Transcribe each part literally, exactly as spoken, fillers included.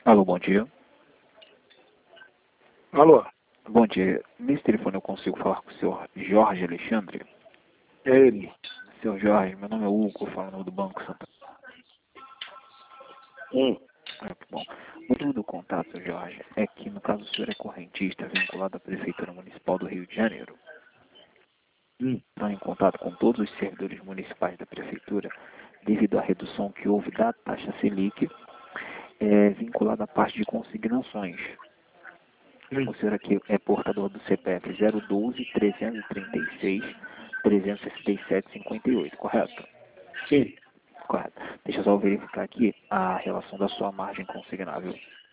Alô, bom dia. Alô, Bom dia. Nesse telefone eu consigo falar com o senhor Jorge Alexandre? é ele. Senhor Jorge, meu nome é Hugo, falando do Banco Santander. Hum. Ah, que bom. O motivo do contato, senhor Jorge, é que no caso o senhor é correntista vinculado à Prefeitura Municipal do Rio de Janeiro. Hum. Está em contato com todos os servidores municipais da Prefeitura devido à redução que houve da taxa Selic é, vinculada à parte de consignações. Hum. O senhor aqui é portador do C P F zero doze, trezentos e trinta e seis, trezentos e sessenta e sete, cinquenta e oito, correto? Sim. Correto. Deixa eu só verificar aqui a relação da sua margem consignável.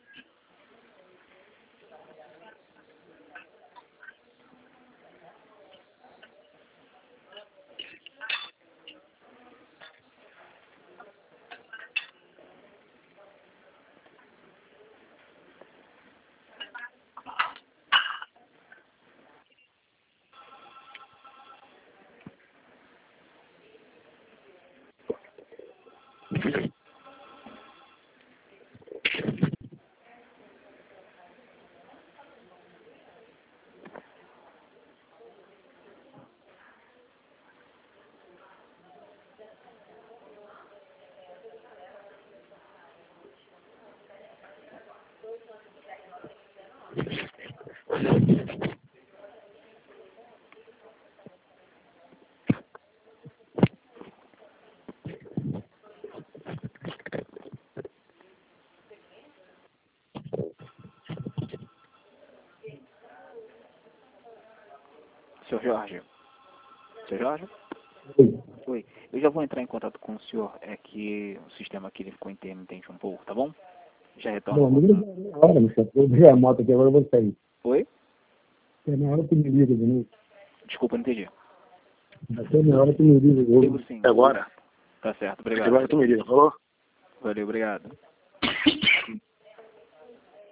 Senhor Jorge? Senhor Jorge? Oi. Oi. Eu já vou entrar em contato com o senhor. É que o sistema aqui ele ficou intermitente um pouco, tá bom? Já retorno. Bom, me liga na hora, meu chefe. Eu vi a moto aqui, agora eu vou sair. Oi? É na hora que me liga de novo. Desculpa, não entendi. Até na hora que me liga de novo. Ligo sim. Agora? Tá certo, Agora obrigado. tu me liga, falou? Valeu, obrigado.